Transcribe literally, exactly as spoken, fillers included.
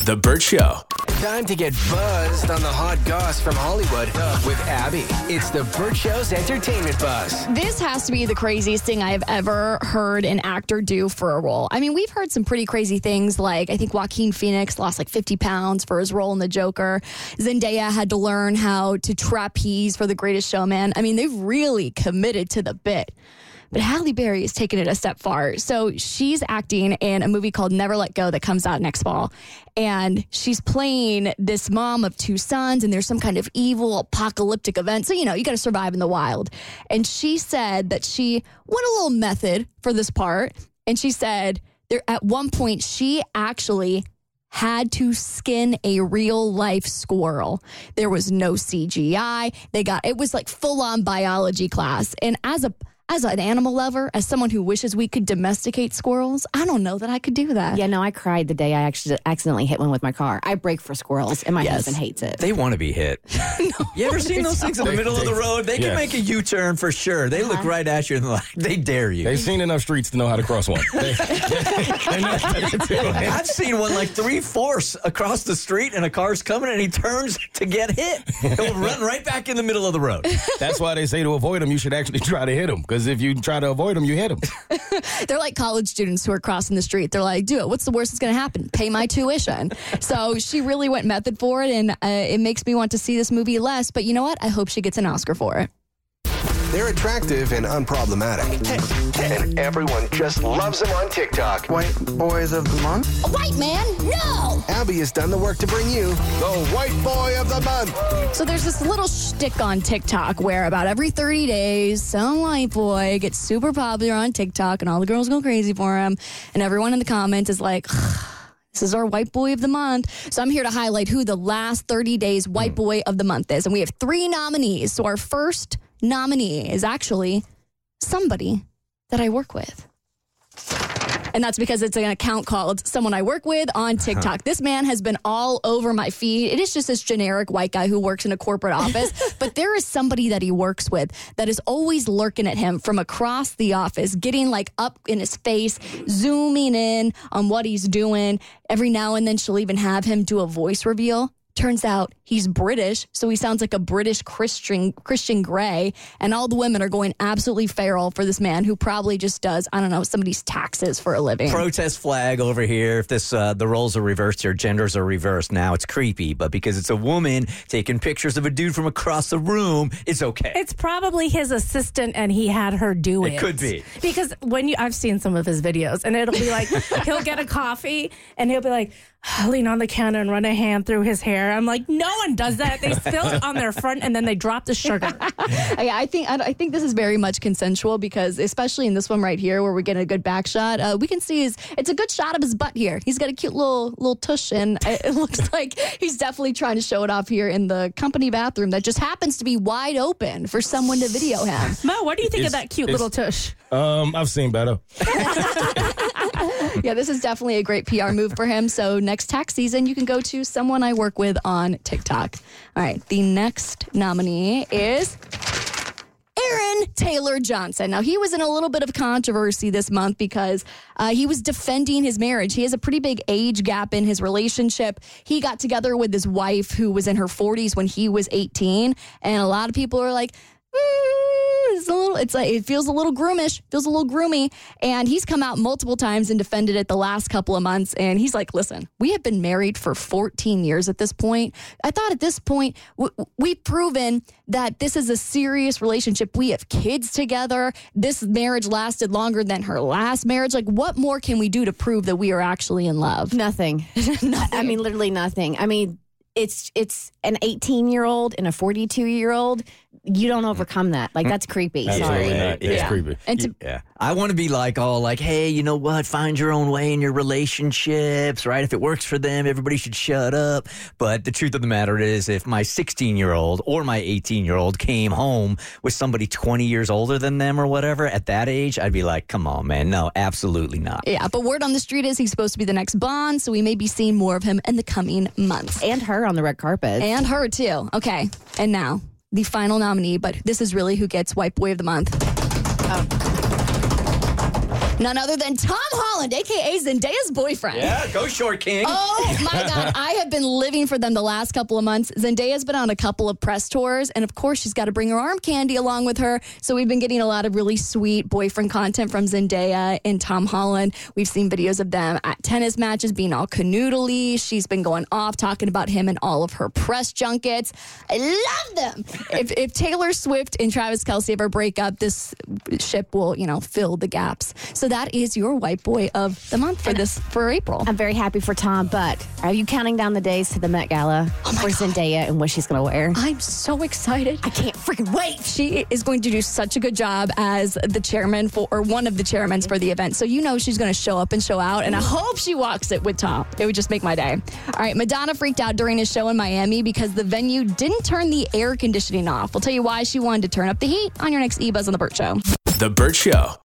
The Burt Show. Time to get buzzed on the hot goss from Hollywood with Abby. It's The Burt Show's Entertainment Buzz. This has to be the craziest thing I have ever heard an actor do for a role. I mean, we've heard some pretty crazy things, like I think Joaquin Phoenix lost like fifty pounds for his role in The Joker. Zendaya had to learn how to trapeze for The Greatest Showman. I mean, they've really committed to the bit. But Halle Berry is taking it a step far. So she's acting in a movie called Never Let Go that comes out next fall. And she's playing this mom of two sons, and there's some kind of evil apocalyptic event. So, you know, you got to survive in the wild. And she said that she went a little method for this part. And she said there at one point she actually had to skin a real life squirrel. There was no C G I. They got, it was like full on biology class. And as a As an animal lover, as someone who wishes we could domesticate squirrels, I don't know that I could do that. Yeah, no, I cried the day I actually accidentally hit one with my car. I brake for squirrels, and my Yes. husband hates it. They want to be hit. No, You ever seen those things in the They- middle of they- the road? They can yeah. make a U-turn for sure. They look right at you and like, they dare you. They've seen enough streets to know how to cross one. They, they know how to do it. I've seen one like three-fourths across the street and a car's coming and he turns to get hit. He'll run right back in the middle of the road. That's why they say to avoid them, you should actually try to hit them. Because if you try to avoid them, you hit them. They're like college students who are crossing the street. They're like, do it. What's the worst that's going to happen? Pay my tuition. So she really went method for it, and uh, it makes me want to see this movie less. But you know what? I hope she gets an Oscar for it. They're attractive and unproblematic. And everyone just loves them on TikTok. White Boys of the Month? A white man? No! Abby has done the work to bring you the White Boy of the Month. So there's this little shtick on TikTok where about every thirty days, some white boy gets super popular on TikTok and all the girls go crazy for him. And everyone in the comments is like, this is our white boy of the month. So I'm here to highlight who the last thirty days white boy of the month is. And we have three nominees. So our first nominee is actually somebody that I work with. And that's because it's an account called Someone I Work With on TikTok. This man has been all over my feed. It is just this generic white guy who works in a corporate office. But there is somebody that he works with that is always lurking at him from across the office, getting like up in his face, zooming in on what he's doing. Every now and then she'll even have him do a voice reveal. Turns out he's British, so he sounds like a British Christian Christian Grey, and all the women are going absolutely feral for this man who probably just does, I don't know, somebody's taxes for a living. Protest flag over here. If this uh, the roles are reversed here, genders are reversed now, it's creepy. But because it's a woman taking pictures of a dude from across the room, it's okay. It's probably his assistant, and he had her do it. It could be. Because when you, I've seen some of his videos, and it'll be like, he'll get a coffee, and he'll be like, lean on the counter and run a hand through his hair. I'm like, no one does that. They spill it on their front, and then they drop the sugar. I, I think I, I think this is very much consensual because, especially in this one right here, where we're getting a good back shot, uh, we can see his. It's a good shot of his butt here. He's got a cute little little tush, and it, it looks like he's definitely trying to show it off here in the company bathroom that just happens to be wide open for someone to video him. Mo, what do you think It's- of that cute it's- little tush? Um, I've seen better. Yeah, this is definitely a great P R move for him. So next tax season, you can go to Someone I Work With on TikTok. All right, the next nominee is Aaron Taylor Johnson. Now, he was in a little bit of controversy this month because uh, he was defending his marriage. He has a pretty big age gap in his relationship. He got together with his wife who was in her forties when he was eighteen. And a lot of people are like, it's a little, it's like, it feels a little groomish, feels a little groomy. And he's come out multiple times and defended it the last couple of months. And he's like, listen, we have been married for fourteen years at this point. I thought at this point, w- we've proven that this is a serious relationship. We have kids together. This marriage lasted longer than her last marriage. Like, what more can we do to prove that we are actually in love? Nothing. I mean, literally nothing. I mean, it's it's an eighteen-year-old and a forty-two-year-old. You don't overcome that. Like, that's creepy. Absolutely Sorry. not. It's Yeah. creepy. And to, Yeah. I want to be like, oh, like, hey, you know what? Find your own way in your relationships, right? If it works for them, everybody should shut up. But the truth of the matter is, if my sixteen-year-old or my eighteen-year-old came home with somebody twenty years older than them or whatever, at that age, I'd be like, come on, man. No, absolutely not. yeah, but word on the street is he's supposed to be the next Bond, so we may be seeing more of him in the coming months. And her on the red carpet. And her, too. Okay, and now, the final nominee, but this is really who gets White Boy of the Month. None other than Tom Holland, a k a. Zendaya's boyfriend. Yeah, go short, King. Oh, my God. I have been living for them the last couple of months. Zendaya's been on a couple of press tours, and of course, she's got to bring her arm candy along with her. So we've been getting a lot of really sweet boyfriend content from Zendaya and Tom Holland. We've seen videos of them at tennis matches being all canoodly. She's been going off talking about him and all of her press junkets. I love them. if, if Taylor Swift and Travis Kelce ever break up, this ship will, you know, fill the gaps. So that is your white boy of the month for this for April. I'm very happy for Tom, but are you counting down the days to the Met Gala Oh for Zendaya and what she's going to wear? I'm so excited. I can't freaking wait. She is going to do such a good job as the chairman for, or one of the chairmen for the event. So you know she's going to show up and show out, and I hope she walks it with Tom. It would just make my day. All right, Madonna freaked out during a show in Miami because the venue didn't turn the air conditioning off. We'll tell you why she wanted to turn up the heat on your next E-Buzz on The Burt Show. The Burt Show.